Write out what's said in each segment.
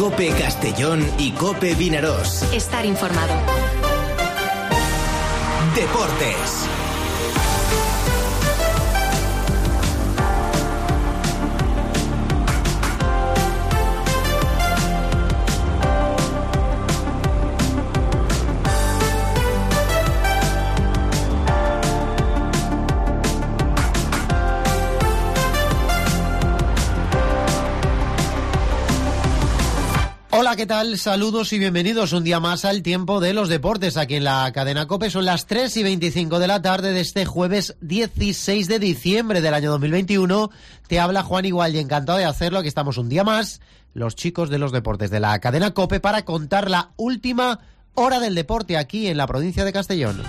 COPE Castellón y COPE Vinaròs. Estar informado. Deportes. Hola, ¿qué tal? Saludos y bienvenidos un día más al Tiempo de los Deportes aquí en la cadena COPE. Son las 3:25 de la tarde de este jueves 16 de diciembre del año 2021. Te habla Juan Igual y encantado de hacerlo. Aquí estamos un día más, los chicos de los deportes de la cadena COPE, para contar la última hora del deporte aquí en la provincia de Castellón.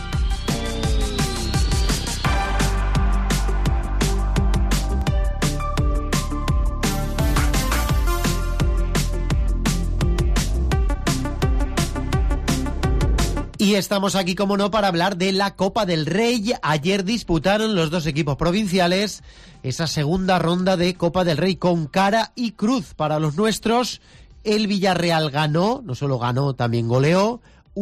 Y estamos aquí, como no, para hablar de la Copa del Rey. Ayer disputaron los dos equipos provinciales esa segunda ronda de Copa del Rey con cara y cruz para los nuestros. El Villarreal ganó, no solo ganó, también goleó.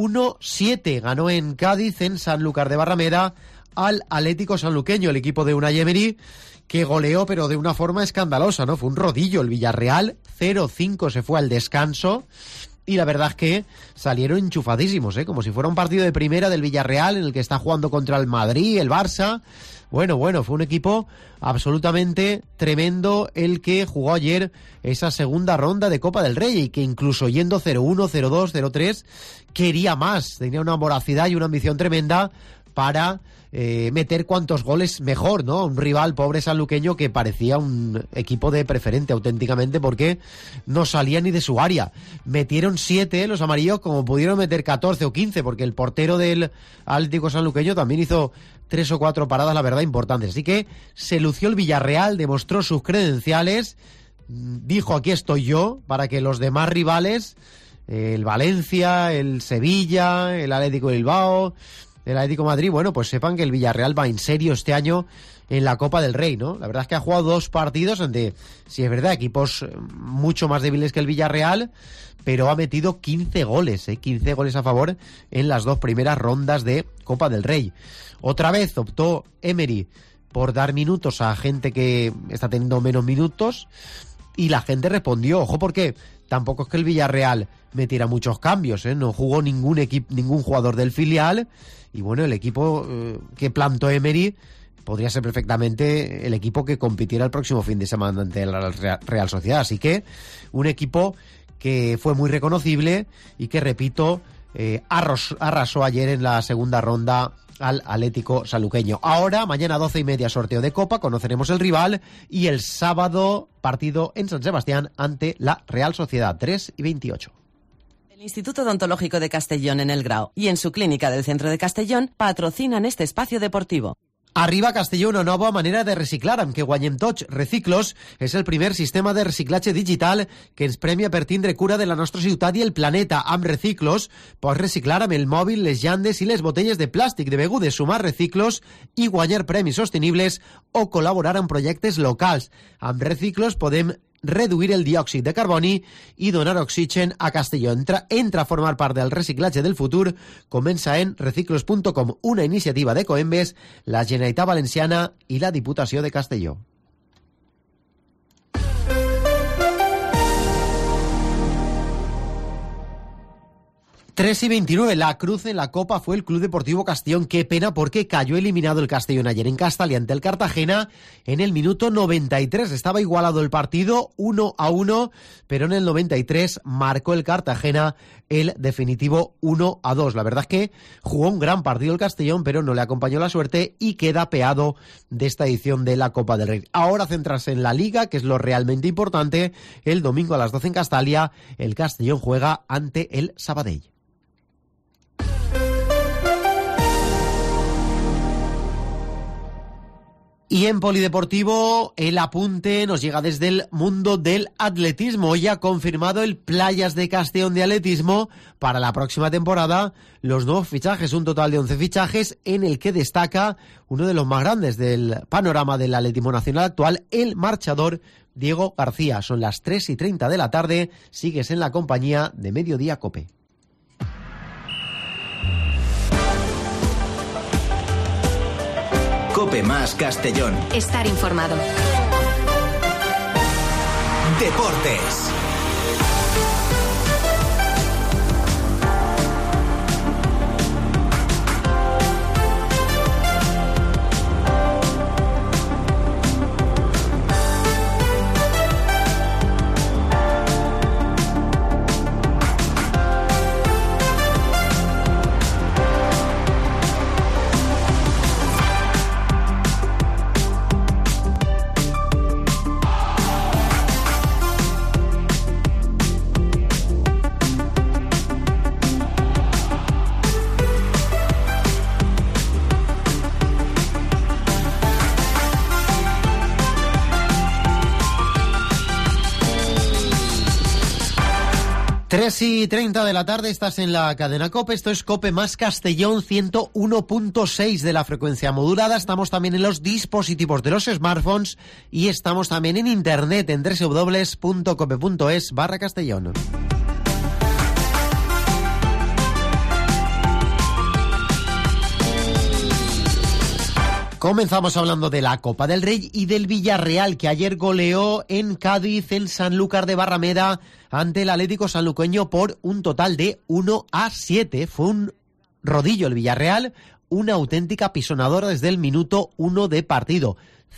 1-7 ganó en Cádiz, en Sanlúcar de Barrameda, al Atlético Sanluqueño, el equipo de Unai Emery, que goleó, pero de una forma escandalosa, ¿no? Fue un rodillo el Villarreal, 0-5 se fue al descanso. Y la verdad es que salieron enchufadísimos, como si fuera un partido de primera del Villarreal en el que está jugando contra el Madrid, el Barça. Bueno, fue un equipo absolutamente tremendo el que jugó ayer esa segunda ronda de Copa del Rey y que incluso yendo 0-1, 0-2, 0-3, quería más. Tenía una voracidad y una ambición tremenda para meter cuantos goles mejor, ¿no? Un rival pobre sanluqueño que parecía un equipo de preferente auténticamente porque no salía ni de su área. Metieron 7 los amarillos, como pudieron meter 14 o 15, porque el portero del Atlético Sanluqueño también hizo 3 o 4 paradas, la verdad, importantes. Así que se lució el Villarreal, demostró sus credenciales, dijo: aquí estoy yo, para que los demás rivales, el Valencia, el Sevilla, el Atlético de Bilbao, el Atlético de Madrid, bueno, pues sepan que el Villarreal va en serio este año en la Copa del Rey, ¿no? La verdad es que ha jugado 2 partidos ante, sí es verdad, equipos mucho más débiles que el Villarreal, pero ha metido 15 goles, 15 goles a favor en las 2 primeras rondas de Copa del Rey. Otra vez optó Emery por dar minutos a gente que está teniendo menos minutos y la gente respondió. Ojo, porque tampoco es que el Villarreal metiera muchos cambios, no jugó ningún jugador del filial. Y bueno, el equipo que plantó Emery podría ser perfectamente el equipo que compitiera el próximo fin de semana ante la Real Sociedad. Así que un equipo que fue muy reconocible y que, repito, arrasó ayer en la segunda ronda al Atlético Sanluqueño. Ahora, mañana 12:30, sorteo de Copa, conoceremos el rival, y el sábado partido en San Sebastián ante la Real Sociedad, 3:28. El Instituto Odontológico de Castellón en El Grao y en su clínica del centro de Castellón patrocinan este espacio deportivo. Arriba Castelló una nova manera de reciclar amb què guanyem tots. Reciclos és el primer sistema de reciclatge digital que ens premia per tindre cura de la nostra ciutat i el planeta. Amb Reciclos pots reciclar amb el mòbil, les llandes i les botelles de plàstic de begudes, sumar reciclos i guanyar premis sostenibles o col·laborar en projectes locals. Amb Reciclos podem reduir el diòxid de carboni i donar oxigen a Castelló. Entra a formar part del reciclatge del futur. Comença en reciclos.com, una iniciativa de Coembes, la Generalitat Valenciana i la Diputació de Castelló. Tres y 29, la cruz en la Copa fue el Club Deportivo Castellón. Qué pena, porque cayó eliminado el Castellón ayer en Castalia ante el Cartagena en el minuto 93. Estaba igualado el partido 1-1, pero en el 93 marcó el Cartagena el definitivo 1-2. La verdad es que jugó un gran partido el Castellón, pero no le acompañó la suerte y queda peado de esta edición de la Copa del Rey. Ahora centrarse en la Liga, que es lo realmente importante. El domingo a las 12 en Castalia, el Castellón juega ante el Sabadell. Y en polideportivo, el apunte nos llega desde el mundo del atletismo. Hoy ha confirmado el Playas de Castellón de atletismo para la próxima temporada los nuevos fichajes, un total de 11 fichajes, en el que destaca uno de los más grandes del panorama del atletismo nacional actual, el marchador Diego García. Son las 3:30 de la tarde. Sigues en la compañía de Mediodía COPE. COPE más Castellón. Estar informado. Deportes. Y 30 de la tarde, estás en la cadena COPE. Esto es COPE más Castellón, 101.6 de la frecuencia modulada. Estamos también en los dispositivos de los smartphones y estamos también en internet en www.cope.es/Castellón. Comenzamos hablando de la Copa del Rey y del Villarreal, que ayer goleó en Cádiz, en Sanlúcar de Barrameda, ante el Atlético sanluqueño por un total de 1-7. Fue un rodillo el Villarreal, una auténtica pisonadora desde el minuto 1 de partido.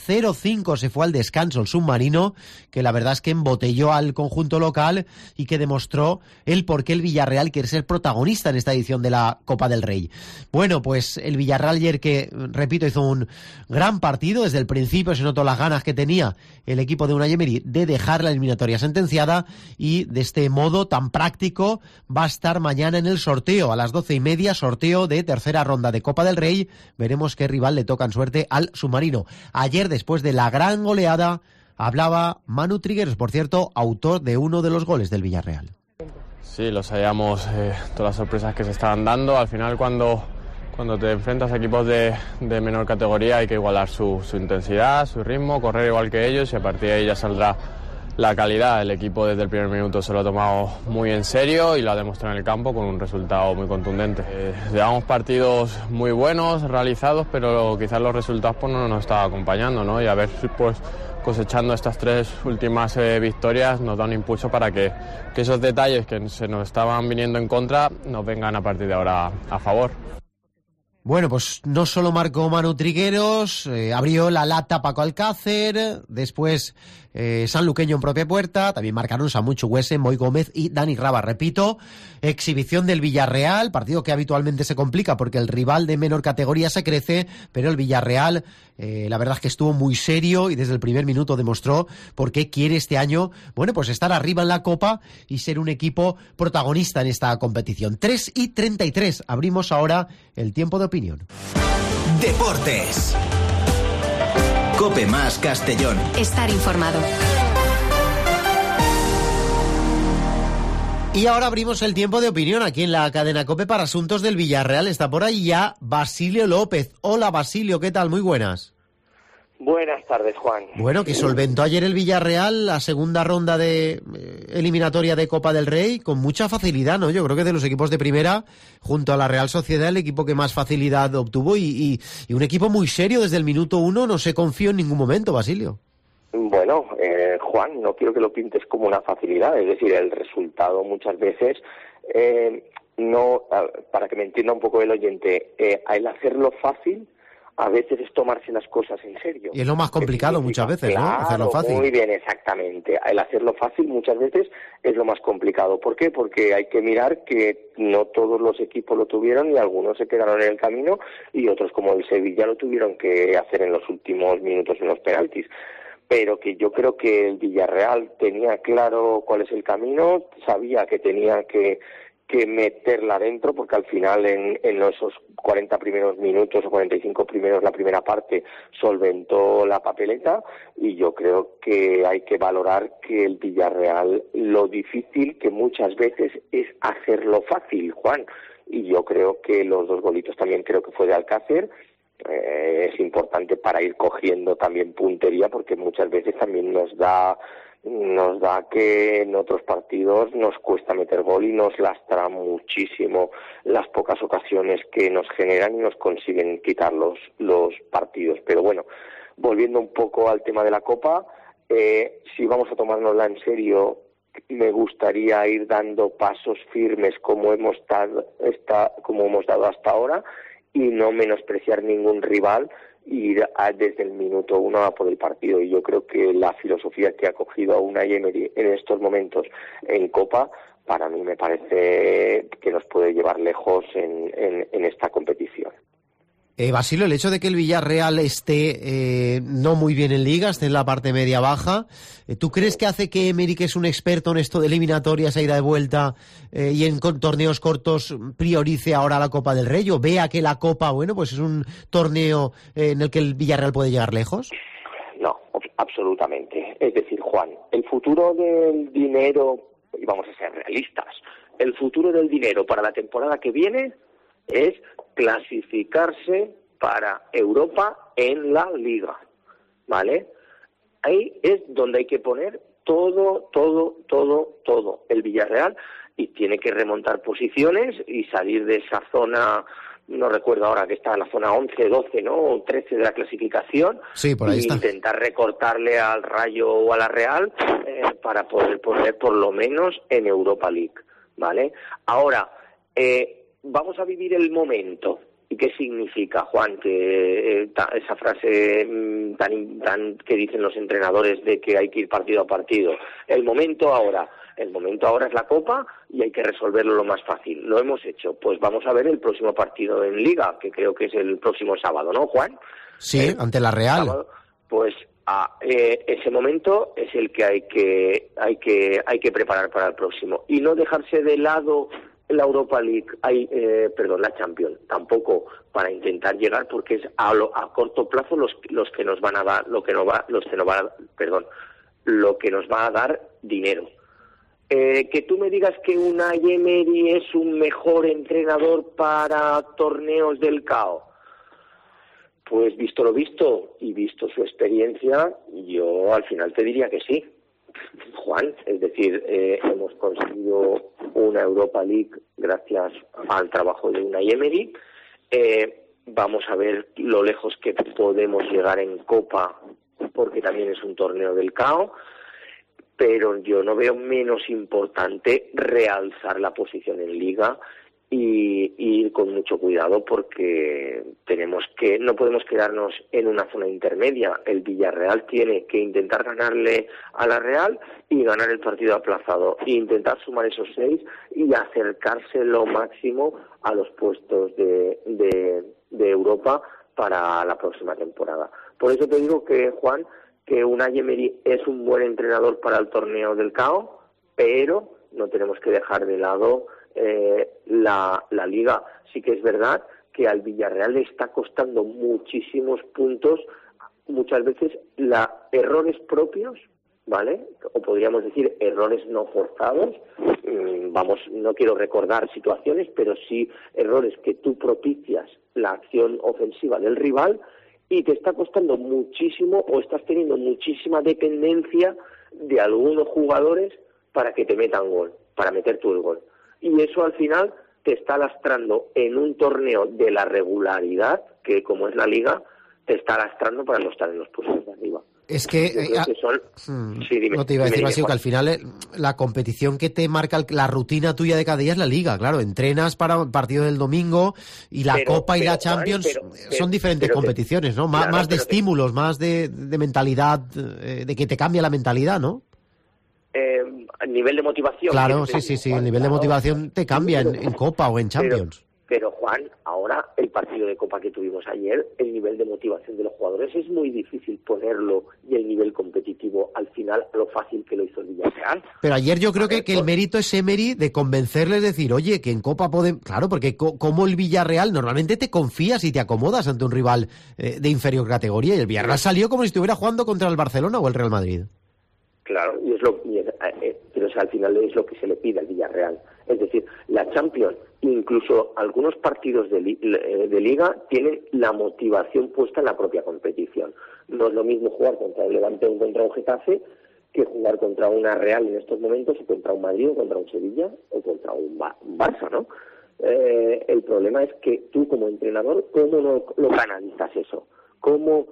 0-5 se fue al descanso el submarino, que la verdad es que embotelló al conjunto local y que demostró el por qué el Villarreal quiere ser protagonista en esta edición de la Copa del Rey. Bueno, pues el Villarreal ayer, que repito, hizo un gran partido. Desde el principio se notó las ganas que tenía el equipo de Unai Emery de dejar la eliminatoria sentenciada, y de este modo tan práctico va a estar mañana en el sorteo a las 12:30, sorteo de tercera ronda de Copa del Rey. Veremos qué rival le toca en suerte al submarino. Ayer, después de la gran goleada, hablaba Manu Trigueros, por cierto, autor de uno de los goles del Villarreal. Sí, lo sabíamos, todas las sorpresas que se estaban dando. Al final, cuando te enfrentas a equipos de menor categoría, hay que igualar su intensidad, su ritmo, correr igual que ellos, y a partir de ahí ya saldrá la calidad. El equipo desde el primer minuto se lo ha tomado muy en serio y lo ha demostrado en el campo con un resultado muy contundente. Llevamos partidos muy buenos realizados, pero quizás los resultados pues no nos estaban acompañando, ¿no? Y a ver, pues cosechando estas 3 últimas victorias nos da un impulso para que esos detalles que se nos estaban viniendo en contra nos vengan a partir de ahora a favor. Bueno, pues no solo marcó Manu Trigueros, abrió la lata Paco Alcácer, después sanluqueño en propia puerta, también marcaron Samu Chukwueze, Moi Gómez y Dani Raba. Repito, exhibición del Villarreal, partido que habitualmente se complica porque el rival de menor categoría se crece, pero el Villarreal la verdad es que estuvo muy serio y desde el primer minuto demostró por qué quiere este año, bueno, pues estar arriba en la Copa y ser un equipo protagonista en esta competición. 3:33, abrimos ahora el tiempo de opinión. Deportes. COPE más Castellón. Estar informado. Y ahora abrimos el tiempo de opinión aquí en la cadena COPE para asuntos del Villarreal. Está por ahí ya Basilio López. Hola Basilio, ¿qué tal? Muy buenas. Buenas tardes, Juan. Bueno, que solventó ayer el Villarreal la segunda ronda de eliminatoria de Copa del Rey con mucha facilidad, ¿no? Yo creo que de los equipos de primera, junto a la Real Sociedad, el equipo que más facilidad obtuvo y un equipo muy serio desde el minuto 1, no se confió en ningún momento, Basilio. Bueno, Juan, no quiero que lo pintes como una facilidad, es decir, el resultado muchas veces, no, para que me entienda un poco el oyente, al hacerlo fácil, a veces es tomarse las cosas en serio. Y es lo más complicado muchas veces, claro, ¿no? Hacerlo fácil. Muy bien, exactamente. El hacerlo fácil muchas veces es lo más complicado. ¿Por qué? Porque hay que mirar que no todos los equipos lo tuvieron y algunos se quedaron en el camino y otros, como el Sevilla, lo tuvieron que hacer en los últimos minutos en los penaltis. Pero que yo creo que el Villarreal tenía claro cuál es el camino, sabía que tenía que meterla dentro, porque al final en esos 40 primeros minutos o 45 primeros, la primera parte, solventó la papeleta, y yo creo que hay que valorar que el Villarreal, lo difícil que muchas veces es hacerlo fácil, Juan, y yo creo que los 2 golitos también creo que fue de Alcácer. es importante para ir cogiendo también puntería, porque muchas veces también nos da que en otros partidos nos cuesta meter gol y nos lastra muchísimo las pocas ocasiones que nos generan y nos consiguen quitar los partidos. Pero bueno, volviendo un poco al tema de la Copa, si vamos a tomárnosla en serio, me gustaría ir dando pasos firmes como hemos dado hasta ahora, y no menospreciar ningún rival, ir desde el minuto 1 a por el partido. Y yo creo que la filosofía que ha cogido Unai Emery en estos momentos en Copa, para mí me parece que nos puede llevar lejos en esta competición. Basilio, el hecho de que el Villarreal esté no muy bien en Liga, esté en la parte media-baja, ¿tú crees que hace que Emery, que es un experto en esto de eliminatorias, ida de vuelta y en torneos cortos, priorice ahora la Copa del Rey, o vea que la Copa, bueno, pues es un torneo en el que el Villarreal puede llegar lejos? No, absolutamente. Es decir, Juan, el futuro del dinero, y vamos a ser realistas, el futuro del dinero para la temporada que viene es clasificarse para Europa en la Liga, ¿vale? Ahí es donde hay que poner todo el Villarreal, y tiene que remontar posiciones y salir de esa zona, no recuerdo ahora, que está en la zona 11, 12, ¿no? O 13 de la clasificación. Sí, por ahí está. Intentar recortarle al Rayo o a la Real para poder poner por lo menos en Europa League, ¿vale? Ahora, vamos a vivir el momento. ¿Y qué significa, Juan, que esa frase tan que dicen los entrenadores de que hay que ir partido a partido? El momento ahora es la Copa y hay que resolverlo lo más fácil. Lo hemos hecho. Pues vamos a ver el próximo partido en Liga, que creo que es el próximo sábado, ¿no, Juan? Sí, ante la Real. Sábado, pues ese momento es el que hay que preparar para el próximo, y no dejarse de lado la Europa League, la Champions, tampoco, para intentar llegar, porque es a corto plazo los que nos van a dar lo que nos va a dar dinero. Que tú me digas que Unai Emery es un mejor entrenador para torneos del CAO, pues visto lo visto y visto su experiencia, yo al final te diría que sí, Juan. Es decir, hemos conseguido una Europa League gracias al trabajo de Unai Emery. Vamos a ver lo lejos que podemos llegar en Copa, porque también es un torneo del CAO, pero yo no veo menos importante realzar la posición en Liga y ir con mucho cuidado, porque no podemos quedarnos en una zona intermedia. El Villarreal tiene que intentar ganarle a la Real y ganar el partido aplazado, e intentar sumar esos 6 y acercarse lo máximo a los puestos de Europa para la próxima temporada. Por eso te digo que, Juan, que Unai Emery es un buen entrenador para el torneo del CAO, pero no tenemos que dejar de lado la Liga. Sí que es verdad que al Villarreal le está costando muchísimos puntos, muchas veces errores propios, ¿vale? O podríamos decir errores no forzados. No quiero recordar situaciones, pero sí errores que tú propicias la acción ofensiva del rival, y te está costando muchísimo, o estás teniendo muchísima dependencia de algunos jugadores para que te metan gol, para meter tú el gol. Y eso al final te está lastrando en un torneo de la regularidad, que como es la Liga, te está lastrando para no estar en los puestos de arriba. Es que... Sí, dime, no te iba a decir, Basilio, que al final la competición que te marca la rutina tuya de cada día es la Liga. Claro, entrenas para el partido del domingo, y la Copa y la Champions son diferentes competiciones, ¿no? Claro, más de estímulos, más de mentalidad, de que te cambia la mentalidad, ¿no? Nivel de motivación. Claro, sí, el nivel de motivación te cambia en Copa o en Champions. Pero Juan, ahora el partido de Copa que tuvimos ayer, el nivel de motivación de los jugadores es muy difícil ponerlo, y el nivel competitivo al final lo fácil que lo hizo el Villarreal. Pero ayer yo creo que el mérito es Emery de convencerles, decir, oye, que en Copa podemos... Claro, porque como el Villarreal normalmente te confías y te acomodas ante un rival de inferior categoría, y el Villarreal salió como si estuviera jugando contra el Barcelona o el Real Madrid. Claro, pero al final es lo que se le pide al Villarreal. Es decir, la Champions incluso algunos partidos de Liga tienen la motivación puesta en la propia competición. No es lo mismo jugar contra el Levante o contra un Getafe que jugar contra una Real en estos momentos, o contra un Madrid, o contra un Sevilla, o contra un Barça, ¿no? El problema es que tú, como entrenador, ¿cómo no lo canalizas eso? ¿Cómo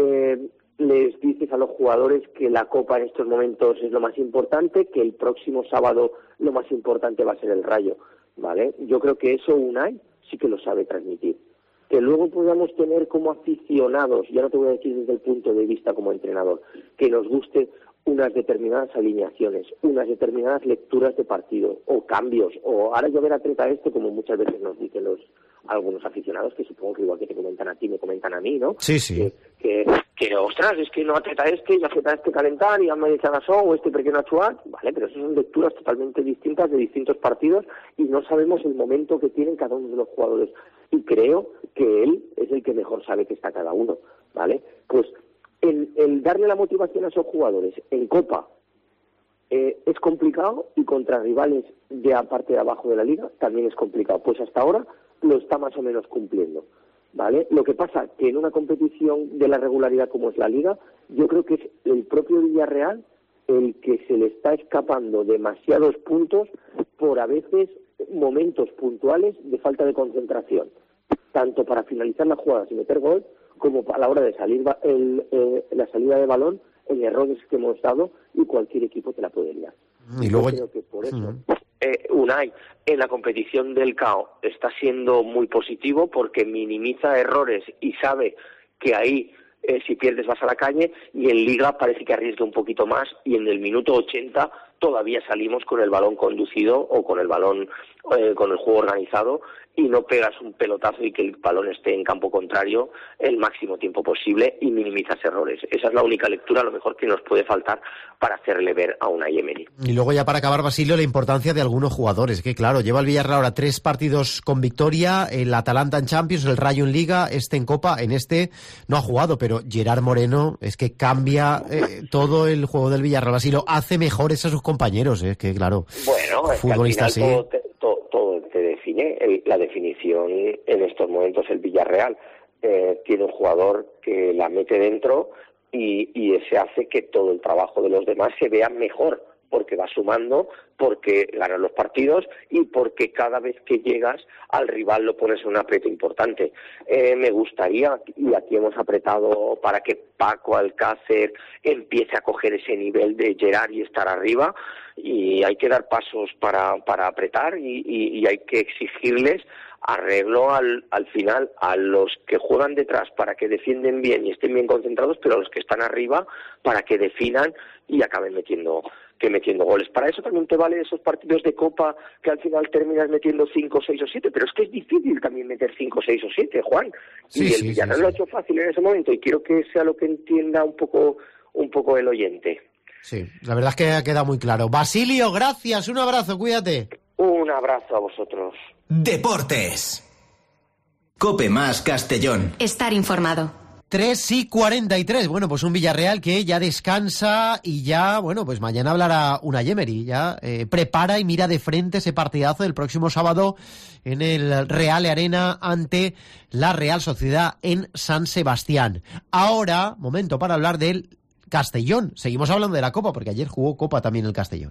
les dices a los jugadores que la Copa en estos momentos es lo más importante, que el próximo sábado lo más importante va a ser el Rayo? ¿Vale? Yo creo que eso Unai sí que lo sabe transmitir. Que luego podamos tener como aficionados, ya no te voy a decir desde el punto de vista como entrenador, que nos guste unas determinadas alineaciones, unas determinadas lecturas de partido, o cambios, o ahora yo ver atleta como muchas veces nos dicen algunos aficionados, que supongo que igual que te comentan a ti, me comentan a mí, ¿no? Sí, sí. Que ostras, es que no atleta y atleta calentar, y me dicen o pequeño actuar, vale, pero eso son lecturas totalmente distintas de distintos partidos, y no sabemos el momento que tienen cada uno de los jugadores, y creo que él es el que mejor sabe que está cada uno, ¿vale? Pues el darle la motivación a esos jugadores en Copa es complicado, y contra rivales de la parte de abajo de la Liga también es complicado. Pues hasta ahora lo está más o menos cumpliendo, ¿vale? Lo que pasa que en una competición de la regularidad como es la Liga, yo creo que es el propio Villarreal el que se le está escapando demasiados puntos por a veces momentos puntuales de falta de concentración, tanto para finalizar las jugadas y meter gol, como a la hora de salir la salida de balón, en errores que hemos dado, y cualquier equipo te la puede liar. Y luego... Yo creo que por eso Unai en la competición del CAO está siendo muy positivo, porque minimiza errores y sabe que ahí si pierdes vas a la calle, y en Liga parece que arriesga un poquito más, y en el minuto 80 todavía salimos con el balón conducido, o con el balón con el juego organizado, y no pegas un pelotazo y que el balón esté en campo contrario el máximo tiempo posible, y minimizas errores. Esa es la única lectura, a lo mejor, que nos puede faltar para hacerle ver a Unai Emery. Y luego, ya para acabar, Basilio, la importancia de algunos jugadores, que claro, lleva el Villarreal ahora 3 partidos con victoria, el Atalanta en Champions, el Rayo en Liga, en Copa, en no ha jugado, pero Gerard Moreno es que cambia todo el juego del Villarreal, Basilio, hace mejores a sus compañeros, que claro, bueno, futbolista así. Todo te define, la definición en estos momentos. El Villarreal tiene un jugador que la mete dentro, y ese hace que todo el trabajo de los demás se vea mejor, porque va sumando, porque ganan los partidos, y porque cada vez que llegas al rival lo pones en un aprieto importante. Me gustaría, y aquí hemos apretado para que Paco Alcácer empiece a coger ese nivel de Gerard y estar arriba, y hay que dar pasos para apretar, y hay que exigirles arreglo al final a los que juegan detrás, para que defienden bien y estén bien concentrados, pero a los que están arriba para que definan y acaben metiendo goles. Para eso también te vale esos partidos de Copa que al final terminas metiendo 5, 6 o 7, pero es que es difícil también meter 5, 6 o 7, Juan. Y el Villarreal lo ha hecho fácil en ese momento, y quiero que sea lo que entienda un poco el oyente. Sí, la verdad es que ha quedado muy claro. Basilio, gracias, un abrazo, cuídate. Un abrazo a vosotros. Deportes. COPE más Castellón. Estar informado. 3:43. Bueno, pues un Villarreal que ya descansa, y ya, bueno, pues mañana hablará Unai Emery. Ya prepara y mira de frente ese partidazo del próximo sábado en el Real Arena ante la Real Sociedad en San Sebastián. Ahora, momento para hablar del Castellón. Seguimos hablando de la Copa, porque ayer jugó Copa también el Castellón.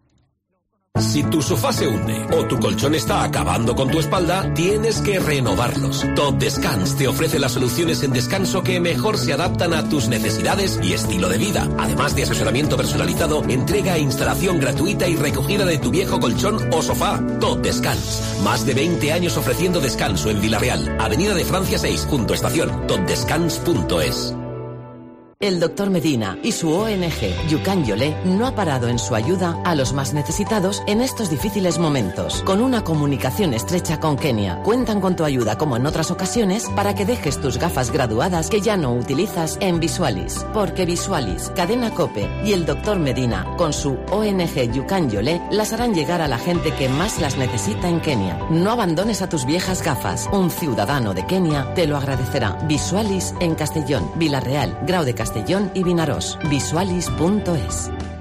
Si tu sofá se hunde o tu colchón está acabando con tu espalda, tienes que renovarlos. Top Descans te ofrece las soluciones en descanso que mejor se adaptan a tus necesidades y estilo de vida. Además de asesoramiento personalizado, entrega e instalación gratuita y recogida de tu viejo colchón o sofá. Top Descans. Más de 20 años ofreciendo descanso en Villarreal, Avenida de Francia 6, junto a estación. topdescans.es. El Dr. Medina y su ONG Yucán Yolé no ha parado en su ayuda a los más necesitados en estos difíciles momentos. Con una comunicación estrecha con Kenia, cuentan con tu ayuda como en otras ocasiones para que dejes tus gafas graduadas que ya no utilizas en Visualis. Porque Visualis, Cadena COPE y el Dr. Medina con su ONG Yucán Yolé las harán llegar a la gente que más las necesita en Kenia. No abandones a tus viejas gafas. Un ciudadano de Kenia te lo agradecerá. Visualis en Castellón, Villarreal, Grau de Castellón y Vinarós. Visualis.es.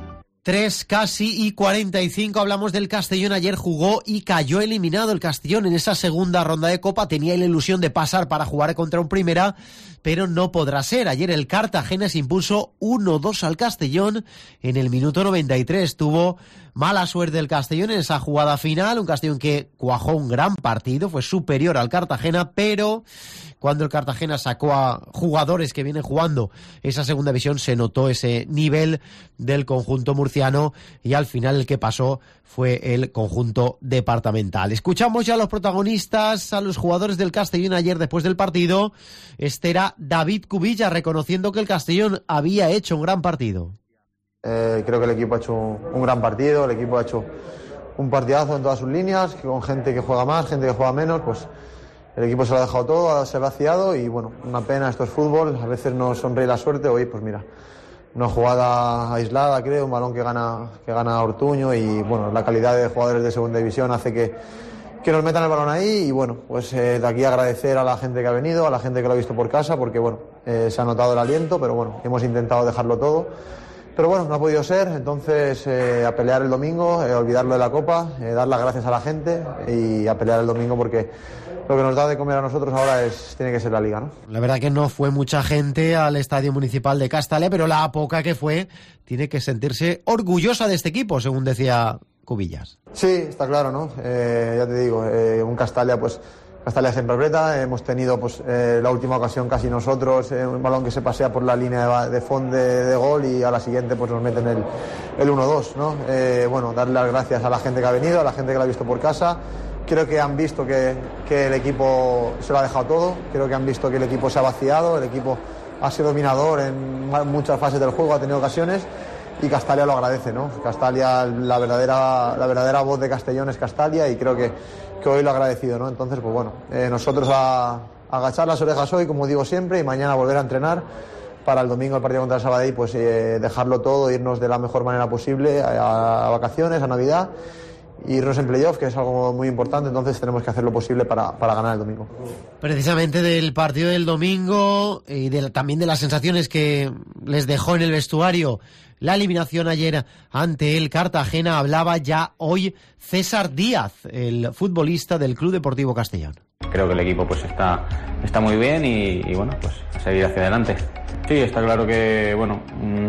3 casi y 45, hablamos del Castellón. Ayer jugó y cayó eliminado el Castellón en esa segunda ronda de Copa. Tenía la ilusión de pasar para jugar contra un Primera, pero no podrá ser. Ayer el Cartagena se impuso 1-2 al Castellón en el minuto 93. Tuvo mala suerte el Castellón en esa jugada final, un Castellón que cuajó un gran partido, fue superior al Cartagena, pero cuando el Cartagena sacó a jugadores que vienen jugando esa segunda división, se notó ese nivel del conjunto murciano y al final el que pasó fue el conjunto departamental. Escuchamos ya a los protagonistas, a los jugadores del Castellón ayer después del partido. Este era David Cubilla reconociendo que el Castellón había hecho un gran partido. Creo que el equipo ha hecho un gran partido, el equipo ha hecho un partidazo en todas sus líneas, con gente que juega más, gente que juega menos, pues el equipo se lo ha dejado todo, se ha vaciado y bueno, una pena, esto es fútbol, a veces nos sonríe la suerte. Hoy pues mira, una jugada aislada, creo, un balón que gana Ortuño y bueno, la calidad de jugadores de segunda división hace que nos metan el balón ahí y bueno, pues de aquí agradecer a la gente que ha venido, a la gente que lo ha visto por casa, porque bueno, se ha notado el aliento, pero bueno, hemos intentado dejarlo todo. Pero bueno, no ha podido ser, entonces a pelear el domingo, olvidarlo de la Copa, dar las gracias a la gente y a pelear el domingo porque lo que nos da de comer a nosotros ahora tiene que ser la Liga, ¿no? La verdad que no fue mucha gente al Estadio Municipal de Castalia, pero la poca que fue tiene que sentirse orgullosa de este equipo, según decía Cubillas. Sí, está claro, ¿no? Ya te digo, un Castalia pues... Castalia siempre aprieta, hemos tenido pues la última ocasión casi nosotros, un balón que se pasea por la línea de fondo de gol y a la siguiente pues nos meten el 1-2, ¿no? Bueno, darle las gracias a la gente que ha venido, a la gente que lo ha visto por casa. Creo que han visto que el equipo se lo ha dejado todo, creo que han visto que el equipo se ha vaciado, el equipo ha sido dominador en muchas fases del juego, ha tenido ocasiones y Castalia lo agradece, ¿no? Castalia, la verdadera voz de Castellón es Castalia y creo que hoy lo ha agradecido, ¿no? Entonces, pues bueno, nosotros a agachar las orejas hoy, como digo siempre, y mañana volver a entrenar para el domingo el partido contra el Sabadell, pues dejarlo todo, irnos de la mejor manera posible a vacaciones, a Navidad, irnos en playoff, que es algo muy importante, entonces tenemos que hacer lo posible para ganar el domingo. Precisamente del partido del domingo y también de las sensaciones que les dejó en el vestuario la eliminación ayer ante el Cartagena, hablaba ya hoy César Díaz, el futbolista del Club Deportivo Castellón. Creo que el equipo pues está muy bien y bueno, pues a seguir hacia adelante. Sí, está claro que bueno,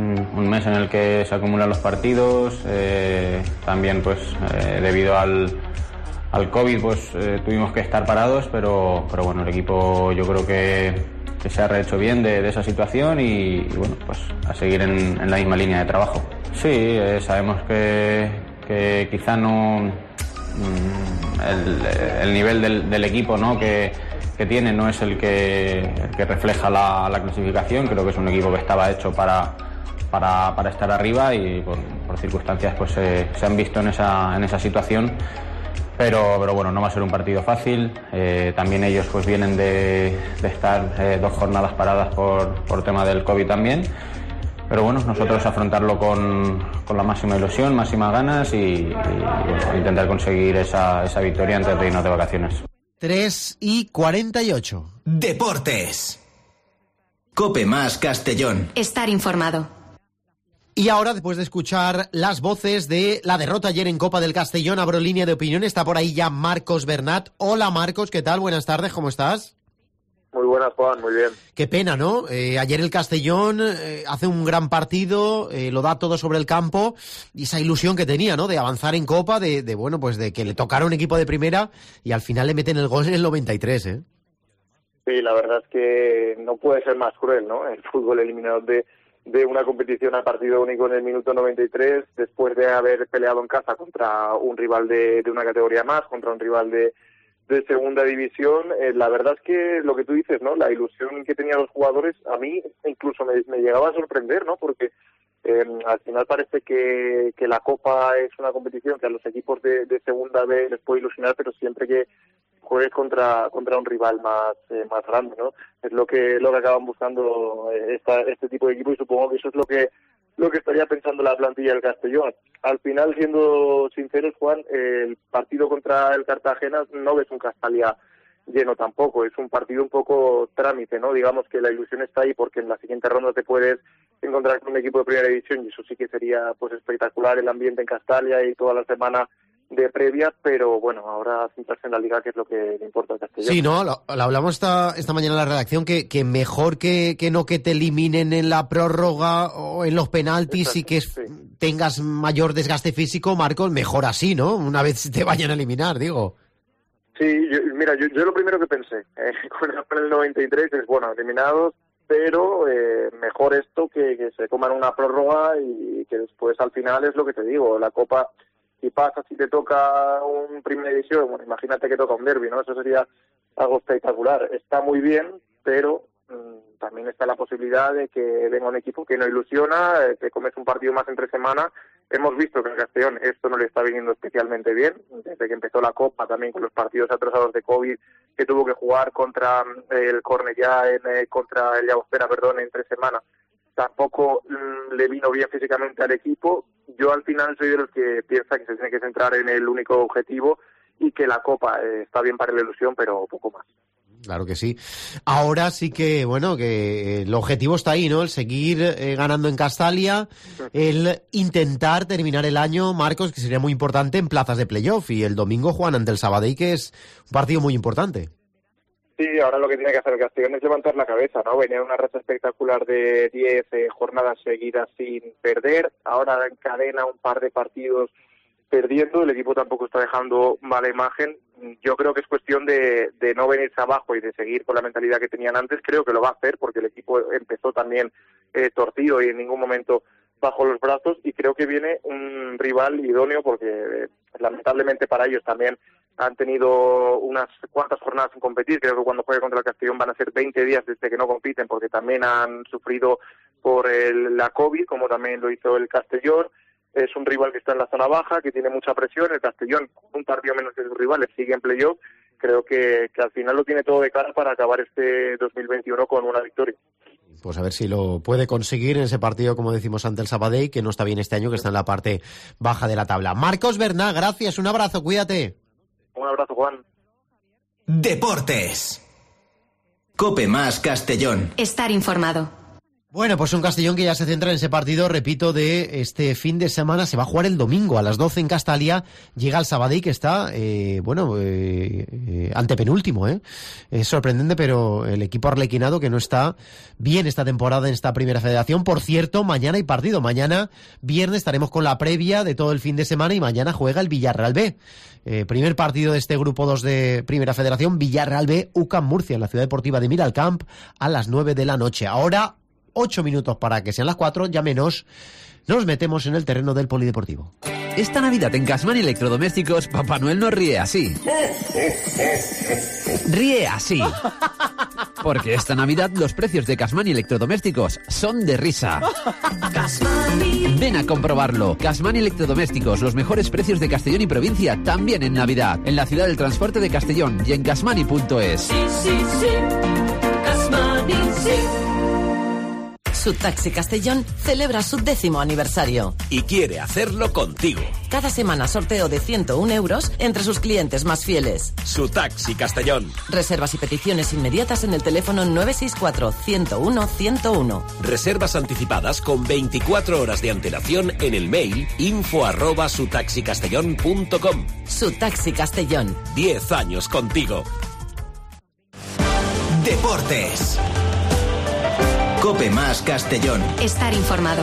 un mes en el que se acumulan los partidos, también pues debido al COVID pues tuvimos que estar parados, pero bueno, el equipo yo creo que se ha rehecho bien de esa situación y bueno, pues a seguir en la misma línea de trabajo. Sí, sabemos que quizá no el nivel del equipo, ¿no? que tiene no es el que refleja la clasificación. Creo que es un equipo que estaba hecho para estar arriba y por circunstancias pues se han visto en esa situación. Pero bueno, no va a ser un partido fácil. También ellos pues vienen de estar 2 jornadas paradas por tema del COVID también. Pero bueno, nosotros afrontarlo con la máxima ilusión, máximas ganas y bueno, intentar conseguir esa victoria antes de irnos de vacaciones. 3:48. Deportes. Cope más Castellón. Estar informado. Y ahora, después de escuchar las voces de la derrota ayer en Copa del Castellón, abro línea de opinión. Está por ahí ya Marcos Bernat. Hola Marcos, ¿qué tal? Buenas tardes, ¿cómo estás? Muy buenas, Juan, muy bien. Qué pena, ¿no? Ayer el Castellón hace un gran partido, lo da todo sobre el campo y esa ilusión que tenía, ¿no? De avanzar en Copa, de bueno, pues de que le tocara un equipo de primera y al final le meten el gol en el 93, ¿eh? Sí, la verdad es que no puede ser más cruel, ¿no? El fútbol eliminado de una competición a partido único en el minuto 93, después de haber peleado en casa contra un rival de una categoría más, contra un rival de segunda división. La verdad es que lo que tú dices, ¿no? La ilusión que tenían los jugadores, a mí incluso me llegaba a sorprender, ¿no? Porque al final parece que la Copa es una competición que a los equipos de segunda B les puede ilusionar, pero siempre que juegues contra un rival más grande, ¿no? Es lo que acaban buscando este tipo de equipos y supongo que eso es lo que estaría pensando la plantilla del Castellón. Al final, siendo sinceros, Juan, el partido contra el Cartagena no ves un Castalia lleno tampoco. Es un partido un poco trámite, ¿no? Digamos que la ilusión está ahí porque en la siguiente ronda te puedes encontrar con un equipo de primera división y eso sí que sería pues espectacular, el ambiente en Castalia y toda la semana de previa, pero bueno, ahora centrarse en la Liga, que es lo que le importa a Castellón. Sí, ¿no? Lo hablamos esta mañana en la redacción, que mejor que no que te eliminen en la prórroga o en los penaltis. Exacto, y que tengas mayor desgaste físico, Marcos, mejor así, ¿no? Una vez te vayan a eliminar, digo. Sí, yo lo primero que pensé con el 93 es, bueno, eliminados, pero mejor esto que se coman una prórroga y que después al final es lo que te digo, la Copa, si pasa, si te toca un primera división, bueno, imagínate que toca un derbi, ¿no? Eso sería algo espectacular. Está muy bien, pero también está la posibilidad de que venga un equipo que no ilusiona, que comes un partido más entre semana. Hemos visto que en Castellón esto no le está viniendo especialmente bien, desde que empezó la Copa, también con los partidos atrasados de COVID, que tuvo que jugar contra el Cornellá, contra el Llagostera, entre semanas. Tampoco le vino bien físicamente al equipo. Yo al final soy de los que piensa que se tiene que centrar en el único objetivo y que la Copa está bien para la ilusión, pero poco más. Claro que sí. Ahora sí que, bueno, que el objetivo está ahí, ¿no? El seguir ganando en Castalia, el intentar terminar el año, Marcos, que sería muy importante en plazas de playoff, y el domingo juegan ante el Sabadell, que es un partido muy importante. Sí, ahora lo que tiene que hacer el Castellón es levantar la cabeza, ¿no? Venía una racha espectacular de 10 jornadas seguidas sin perder, ahora encadena un par de partidos perdiendo, el equipo tampoco está dejando mala imagen. Yo creo que es cuestión de no venirse abajo y de seguir con la mentalidad que tenían antes. Creo que lo va a hacer porque el equipo empezó también torcido y en ningún momento bajó los brazos, y creo que viene un rival idóneo porque lamentablemente para ellos también han tenido unas cuantas jornadas sin competir. Creo que cuando juegue contra el Castellón van a ser 20 días desde que no compiten, porque también han sufrido por la COVID, como también lo hizo el Castellón. Es un rival que está en la zona baja, que tiene mucha presión. El Castellón, un partido menos que sus rivales, sigue en playoff. Creo que al final lo tiene todo de cara para acabar este 2021 con una victoria. Pues a ver si lo puede conseguir en ese partido, como decimos, ante el Sabadell, que no está bien este año, que está en la parte baja de la tabla. Marcos Bernat, gracias, un abrazo, cuídate. Un abrazo, Juan. Deportes. COPE más Castellón. Estar informado. Bueno, pues un Castellón que ya se centra en ese partido, repito, de este fin de semana. Se va a jugar el domingo a las 12 en Castalia. Llega el Sabadell, que está, antepenúltimo, Es sorprendente, pero el equipo arlequinado que no está bien esta temporada en esta primera federación. Por cierto, mañana hay partido. Mañana, viernes, estaremos con la previa de todo el fin de semana y mañana juega el Villarreal B. Primer partido de este grupo 2 de Primera Federación, Villarreal B, UCAM Murcia, en la Ciudad Deportiva de Miralcamp, a las 9 de la noche. Ahora, 8 minutos para que sean las 4, ya menos, nos metemos en el terreno del polideportivo. Esta Navidad en Gasman Electrodomésticos, Papá Noel no ríe así. Ríe así. Porque esta Navidad los precios de Gasman Electrodomésticos son de risa. Ven a comprobarlo. Gasman Electrodomésticos, los mejores precios de Castellón y provincia, también en Navidad. En la ciudad del transporte de Castellón y en gasmani.es. Sí. Gasmani, sí. Subtaxi Castellón celebra su 10º aniversario. Y quiere hacerlo contigo. Cada semana sorteo de 101 euros entre sus clientes más fieles. Subtaxi Castellón. Reservas y peticiones inmediatas en el teléfono 964-101-101. Reservas anticipadas con 24 horas de antelación en el mail info@subtaxicastellón.com. Subtaxi Castellón. 10 años contigo. Deportes. COPE más Castellón. Estar informado.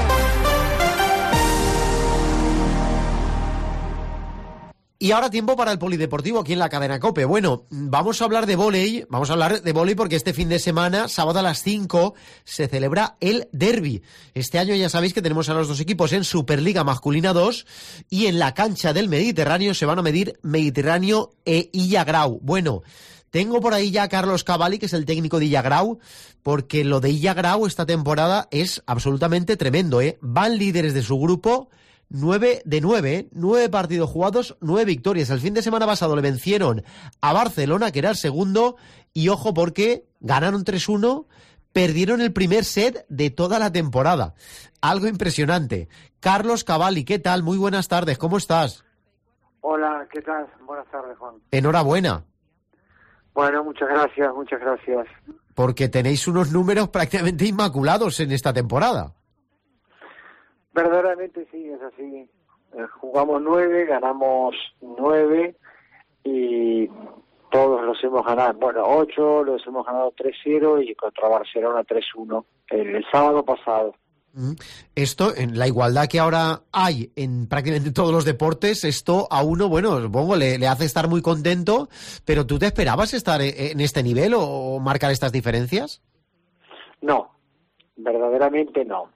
Y ahora tiempo para el polideportivo aquí en la cadena COPE. Bueno, vamos a hablar de vóley porque este fin de semana, sábado a las 5, se celebra el derbi. Este año ya sabéis que tenemos a los dos equipos en Superliga Masculina 2 y en la cancha del Mediterráneo se van a medir Mediterráneo e Illagrau. Bueno, tengo por ahí ya a Carlos Cavalli, que es el técnico de Illagrau, porque lo de Illagrau esta temporada es absolutamente tremendo, Van líderes de su grupo, 9 de 9, 9 partidos jugados, 9 victorias. El fin de semana pasado le vencieron a Barcelona, que era el segundo, y ojo porque ganaron 3-1, perdieron el primer set de toda la temporada. Algo impresionante. Carlos Cavalli, ¿qué tal? Muy buenas tardes, ¿cómo estás? Hola, ¿qué tal? Buenas tardes, Juan. Enhorabuena. Bueno, muchas gracias. Porque tenéis unos números prácticamente inmaculados en esta temporada. Verdaderamente sí, es así. Jugamos 9, ganamos 9 y todos los hemos ganado. Bueno, 8 los hemos ganado 3-0 y contra Barcelona 3-1 el sábado pasado. Esto, en la igualdad que ahora hay en prácticamente todos los deportes, esto a uno, bueno, supongo le hace estar muy contento, pero ¿tú te esperabas estar en este nivel o marcar estas diferencias? No, verdaderamente no.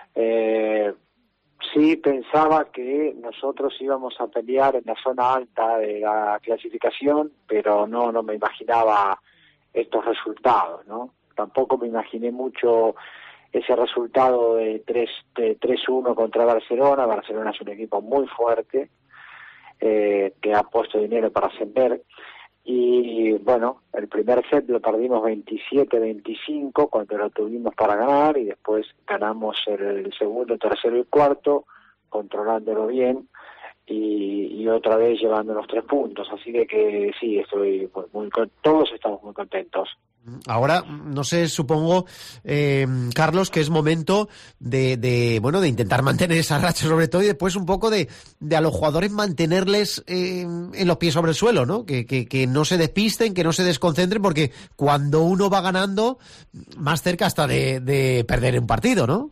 Sí pensaba que nosotros íbamos a pelear en la zona alta de la clasificación, pero no me imaginaba estos resultados, ¿no? Tampoco me imaginé mucho ese resultado de 3-1 contra Barcelona. Barcelona es un equipo muy fuerte, que ha puesto dinero para ascender. Y bueno, el primer set lo perdimos 27-25 cuando lo tuvimos para ganar, y después ganamos el segundo, tercero y cuarto, controlándolo bien y otra vez llevándonos 3 puntos. Así de que sí, estoy todos estamos muy contentos. Ahora, no sé, supongo, Carlos, que es momento de intentar mantener esa racha sobre todo, y después un poco de a los jugadores mantenerles en los pies sobre el suelo, ¿no? Que no se despisten, que no se desconcentren, porque cuando uno va ganando, más cerca está de perder un partido, ¿no?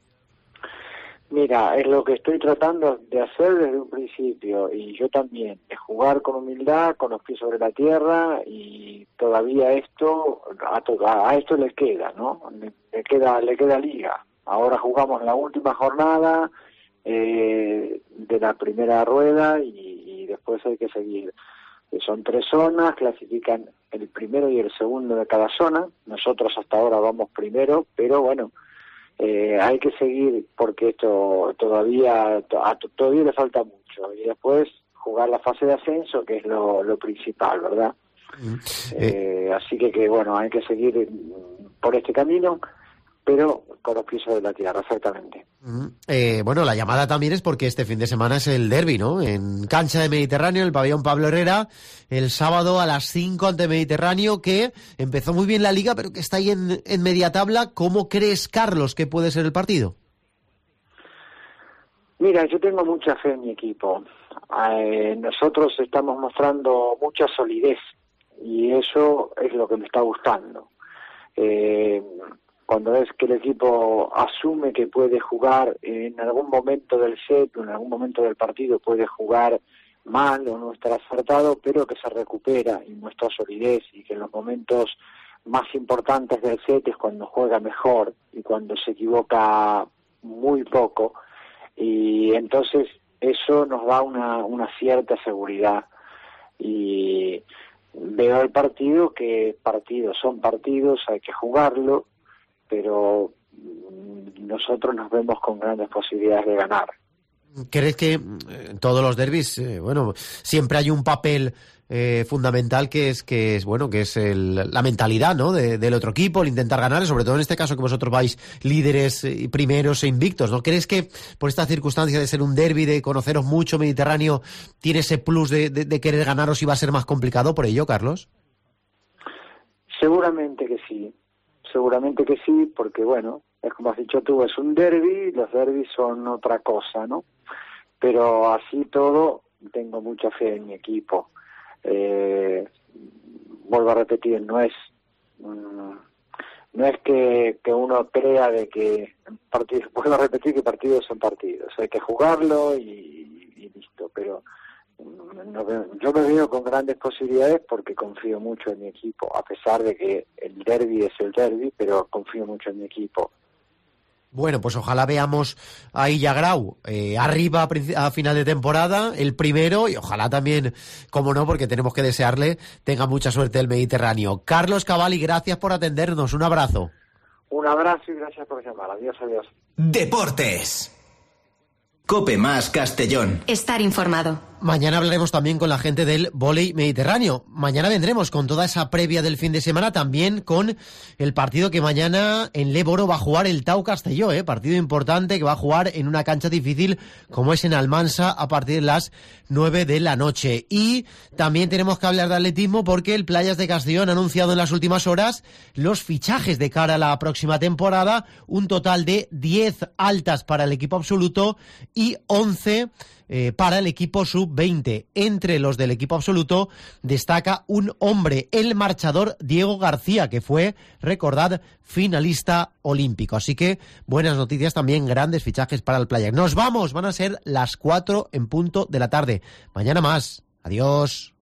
Mira, es lo que estoy tratando de hacer desde un principio, y yo también, de jugar con humildad, con los pies sobre la tierra, y todavía esto, a esto le queda, ¿no? Le queda liga. Ahora jugamos la última jornada de la primera rueda y después hay que seguir. Son 3 zonas, clasifican el primero y el segundo de cada zona. Nosotros hasta ahora vamos primero, pero bueno, hay que seguir porque esto todavía le falta mucho, y después jugar la fase de ascenso, que es lo principal, ¿verdad? Así que bueno, hay que seguir por este camino, pero con los pies sobre la tierra, exactamente. Bueno, la llamada también es porque este fin de semana es el derbi, ¿no? En cancha de Mediterráneo, el pabellón Pablo Herrera, el sábado a las 5 ante Mediterráneo, que empezó muy bien la liga, pero que está ahí en media tabla. ¿Cómo crees, Carlos, que puede ser el partido? Mira, yo tengo mucha fe en mi equipo. Nosotros estamos mostrando mucha solidez y eso es lo que me está gustando. Cuando es que el equipo asume que puede jugar en algún momento del set o en algún momento del partido, puede jugar mal o no estar acertado, pero que se recupera y muestra solidez, y que en los momentos más importantes del set es cuando juega mejor y cuando se equivoca muy poco, y entonces eso nos da una cierta seguridad. Y veo el partido, que partidos son partidos, hay que jugarlo, pero nosotros nos vemos con grandes posibilidades de ganar. ¿Crees que en todos los derbis, siempre hay un papel fundamental que es la mentalidad, ¿no? del otro equipo, el intentar ganar, sobre todo en este caso que vosotros vais líderes y primeros e invictos, ¿no? ¿Crees que por esta circunstancia de ser un derbi, de conoceros mucho Mediterráneo, tiene ese plus de querer ganaros y va a ser más complicado por ello, Carlos? Seguramente que sí, porque bueno, es como has dicho tú, es un derbi, los derbis son otra cosa, ¿no? Pero así todo, tengo mucha fe en mi equipo. Vuelvo a repetir, no es que uno crea de que partidos, vuelvo a repetir que partidos son partidos, hay que jugarlo y listo, pero yo me veo con grandes posibilidades porque confío mucho en mi equipo, a pesar de que el derbi es el derbi, pero confío mucho en mi equipo. Bueno, pues ojalá veamos a Illagrau arriba a final de temporada, el primero, y ojalá también, como no, porque tenemos que desearle, tenga mucha suerte el Mediterráneo. Carlos Cavalli, gracias por atendernos, un abrazo. Un abrazo y gracias por llamar. Adiós. Deportes. COPE más Castellón. Estar informado. Mañana hablaremos también con la gente del vóley mediterráneo. Mañana vendremos con toda esa previa del fin de semana, también con el partido que mañana en Leboro va a jugar el Tau Castelló, partido importante que va a jugar en una cancha difícil como es en Almansa a partir de las 9 de la noche. Y también tenemos que hablar de atletismo porque el Playas de Castellón ha anunciado en las últimas horas los fichajes de cara a la próxima temporada, un total de 10 altas para el equipo absoluto y 11 para el equipo sub-20. Entre los del equipo absoluto destaca un hombre, el marchador Diego García, que fue, recordad, finalista olímpico. Así que buenas noticias también, grandes fichajes para el Playas. Nos vamos, van a ser las 4 en punto de la tarde. Mañana más. Adiós.